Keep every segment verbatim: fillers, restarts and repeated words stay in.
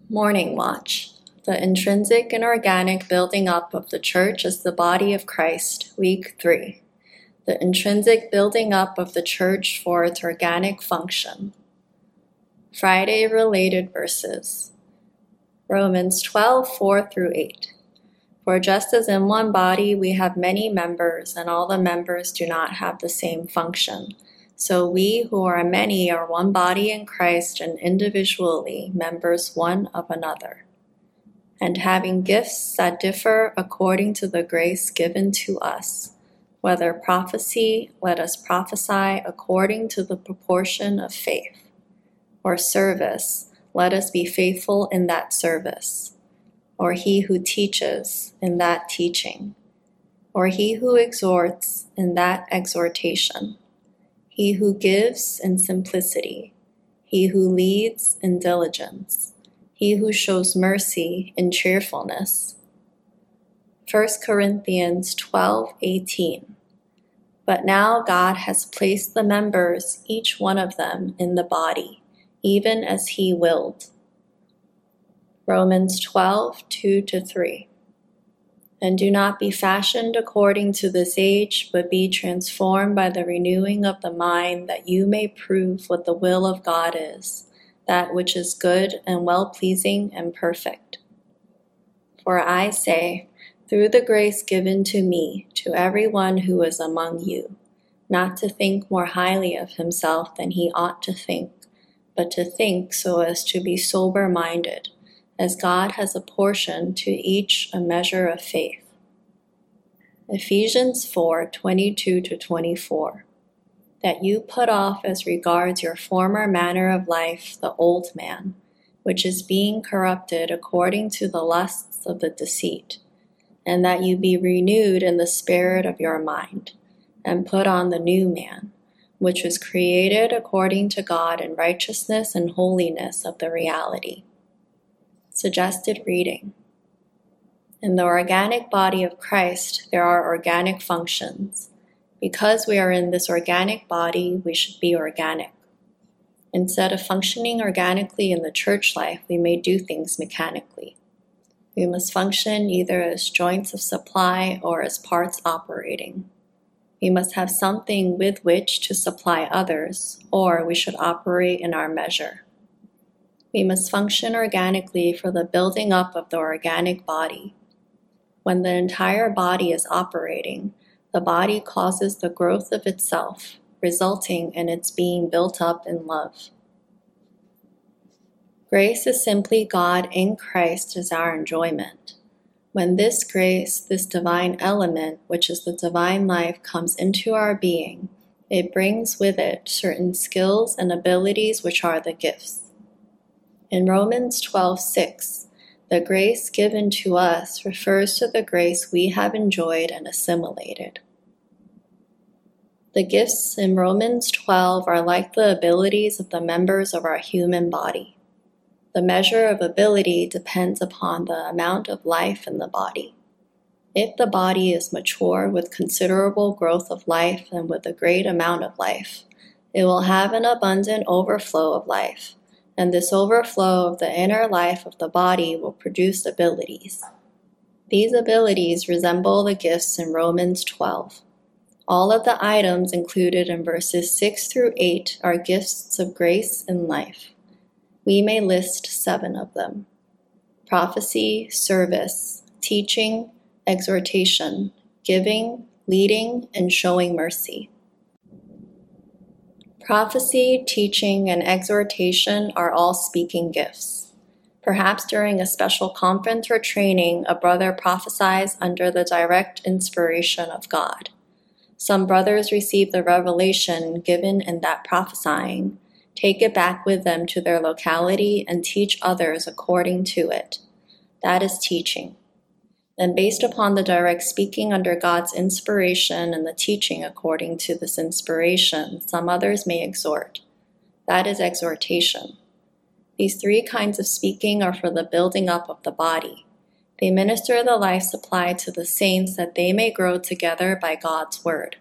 Morning Watch. The intrinsic and organic building up of the Church as the body of Christ, Week three. The intrinsic building up of the Church for its organic function. Friday related verses. Romans twelve, four through eight. For just as in one body we have many members, and all the members do not have the same function, so we who are many are one body in Christ, and individually members one of another. And having gifts that differ according to the grace given to us, whether prophecy, let us prophesy according to the proportion of faith, or service, let us be faithful in that service, or he who teaches in that teaching, or he who exhorts in that exhortation, he who gives in simplicity, he who leads in diligence, he who shows mercy in cheerfulness. First Corinthians twelve eighteen. But now God has placed the members, each one of them, in the body, even as he willed. Romans twelve two to three. And do not be fashioned according to this age, but be transformed by the renewing of the mind, that you may prove what the will of God is, that which is good and well-pleasing and perfect. For I say, through the grace given to me, to everyone who is among you, not to think more highly of himself than he ought to think, but to think so as to be sober-minded, as God has apportioned to each a measure of faith. Ephesians four twenty-two to twenty-four. That you put off as regards your former manner of life the old man, which is being corrupted according to the lusts of the deceit, and that you be renewed in the spirit of your mind, and put on the new man, which was created according to God in righteousness and holiness of the reality. Suggested reading. In the organic body of Christ, there are organic functions. Because we are in this organic body, we should be organic. Instead of functioning organically in the church life, we may do things mechanically. We must function either as joints of supply or as parts operating. We must have something with which to supply others, or we should operate in our measure. We must function organically for the building up of the organic body. When the entire body is operating, the body causes the growth of itself, resulting in its being built up in love. Grace is simply God in Christ as our enjoyment. When this grace, this divine element, which is the divine life, comes into our being, it brings with it certain skills and abilities which are the gifts. In Romans twelve six, the grace given to us refers to the grace we have enjoyed and assimilated. The gifts in Romans twelve are like the abilities of the members of our human body. The measure of ability depends upon the amount of life in the body. If the body is mature with considerable growth of life and with a great amount of life, it will have an abundant overflow of life, and this overflow of the inner life of the body will produce abilities. These abilities resemble the gifts in Romans twelve. All of the items included in verses six through eight are gifts of grace and life. We may list seven of them: prophecy, service, teaching, exhortation, giving, leading, and showing mercy. Prophecy, teaching, and exhortation are all speaking gifts. Perhaps during a special conference or training, a brother prophesies under the direct inspiration of God. Some brothers receive the revelation given in that prophesying, take it back with them to their locality, and teach others according to it. That is teaching. Then, based upon the direct speaking under God's inspiration and the teaching according to this inspiration, some others may exhort. That is exhortation. These three kinds of speaking are for the building up of the body. They minister the life supply to the saints that they may grow together by God's word.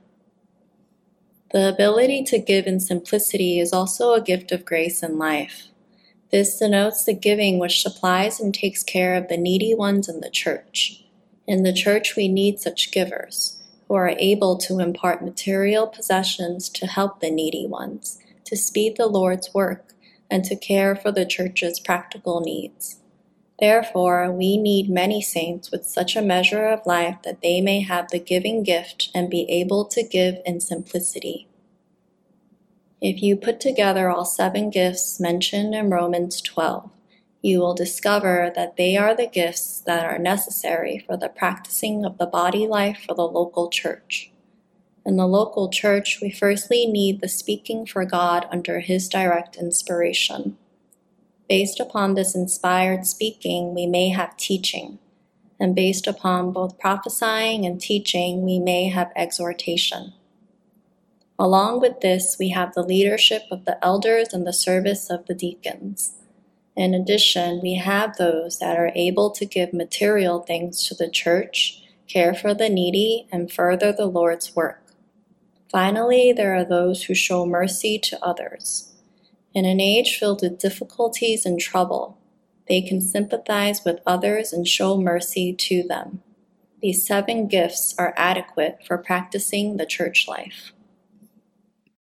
The ability to give in simplicity is also a gift of grace and life. This denotes the giving which supplies and takes care of the needy ones in the church. In the church, we need such givers, who are able to impart material possessions to help the needy ones, to speed the Lord's work, and to care for the church's practical needs. Therefore, we need many saints with such a measure of life that they may have the giving gift and be able to give in simplicity. If you put together all seven gifts mentioned in Romans twelve, you will discover that they are the gifts that are necessary for the practicing of the body life for the local church. In the local church, we firstly need the speaking for God under His direct inspiration. Based upon this inspired speaking, we may have teaching, and based upon both prophesying and teaching, we may have exhortation. Along with this, we have the leadership of the elders and the service of the deacons. In addition, we have those that are able to give material things to the church, care for the needy, and further the Lord's work. Finally, there are those who show mercy to others. In an age filled with difficulties and trouble, they can sympathize with others and show mercy to them. These seven gifts are adequate for practicing the church life.